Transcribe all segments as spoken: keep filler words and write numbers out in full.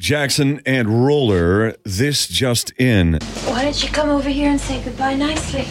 Jackson and Roller, this just in. Why don't you come over here and say goodbye nicely?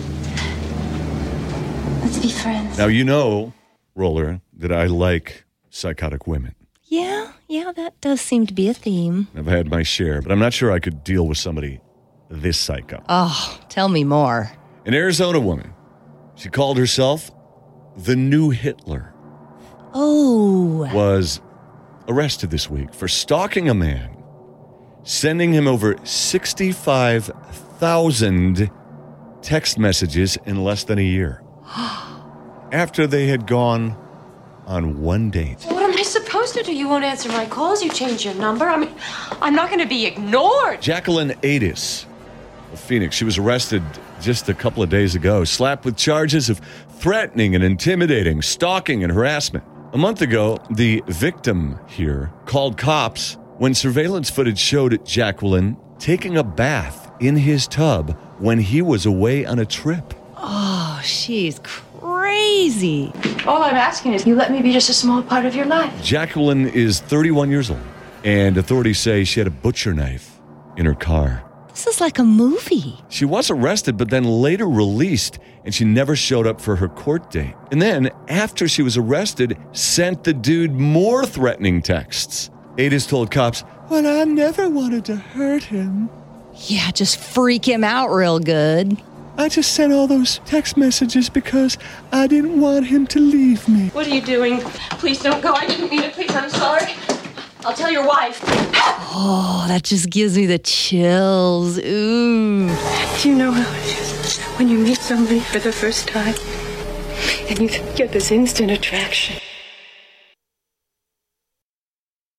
Let's be friends. Now, you know, Roller, that I like psychotic women. Yeah, yeah, that does seem to be a theme. I've had my share, but I'm not sure I could deal with somebody this psycho. Oh, tell me more. An Arizona woman. She called herself the new Hitler. Oh. Was arrested this week for stalking a man, sending him over sixty-five thousand text messages in less than a year. After they had gone on one date. What am I supposed to do? You won't answer my calls. You change your number. I mean, I'm not going to be ignored. Jacqueline Adis of Phoenix. She was arrested just a couple of days ago, slapped with charges of threatening and intimidating, stalking and harassment. A month ago, the victim here called cops when surveillance footage showed Jacqueline taking a bath in his tub when he was away on a trip. Oh, she's crazy. All I'm asking is you let me be just a small part of your life. Jacqueline is thirty-one years old, and authorities say she had a butcher knife in her car. This is like a movie. She was arrested, but then later released, and she never showed up for her court date. And then, after she was arrested, sent the dude more threatening texts. Adis told cops, "Well, I never wanted to hurt him. Yeah, just freak him out real good. I just sent all those text messages because I didn't want him to leave me." What are you doing? Please don't go. I didn't mean it. Please, I'm sorry. I'll tell your wife. Oh, that just gives me the chills. Ooh. Do you know how it is when you meet somebody for the first time and you get this instant attraction?